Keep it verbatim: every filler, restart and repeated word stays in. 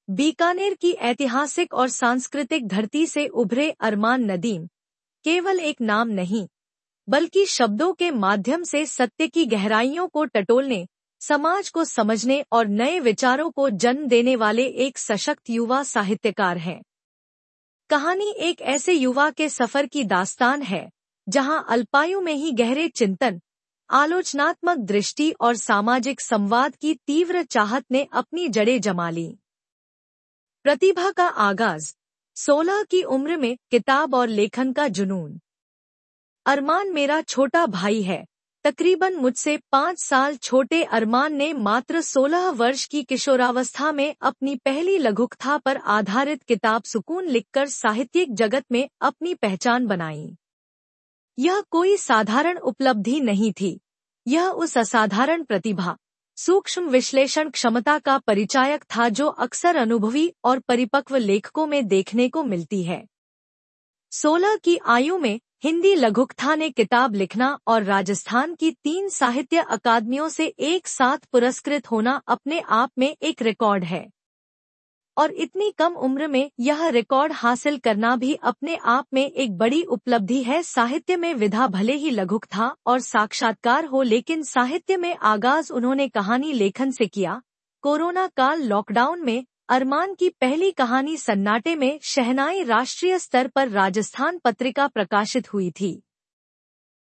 बीकानेर की ऐतिहासिक और सांस्कृतिक धरती से उभरे अरमान नदीम केवल एक नाम नहीं, बल्कि शब्दों के माध्यम से सत्य की गहराइयों को टटोलने, समाज को समझने और नए विचारों को जन्म देने वाले एक सशक्त युवा साहित्यकार हैं। कहानी एक ऐसे युवा के सफर की दास्तान है, जहां अल्पायु में ही गहरे चिंतन, आलोचनात्मक दृष्टि और सामाजिक संवाद की तीव्र चाहत ने अपनी जड़ें जमा ली। प्रतिभा का आगाज सोलह की उम्र में किताब और लेखन का जुनून। अरमान मेरा छोटा भाई है। तकरीबन मुझसे पाँच साल छोटे अरमान ने मात्र सोलह वर्ष की किशोरावस्था में अपनी पहली लघुकथा पर आधारित किताब सुकून लिखकर साहित्यिक जगत में अपनी पहचान बनाई। यह कोई साधारण उपलब्धि नहीं थी, यह उस असाधारण प्रतिभा, सूक्ष्म विश्लेषण क्षमता का परिचायक था जो अक्सर अनुभवी और परिपक्व लेखकों में देखने को मिलती है। सोलह की आयु में हिंदी लघुकथा ने किताब लिखना और राजस्थान की तीन साहित्य अकादमियों से एक साथ पुरस्कृत होना अपने आप में एक रिकॉर्ड है, और इतनी कम उम्र में यह रिकॉर्ड हासिल करना भी अपने आप में एक बड़ी उपलब्धि है। साहित्य में विधा भले ही लघुकथा और साक्षात्कार हो, लेकिन साहित्य में आगाज उन्होंने कहानी लेखन से किया। कोरोना काल लॉकडाउन में अरमान की पहली कहानी सन्नाटे में शहनाई राष्ट्रीय स्तर पर राजस्थान पत्रिका प्रकाशित हुई थी।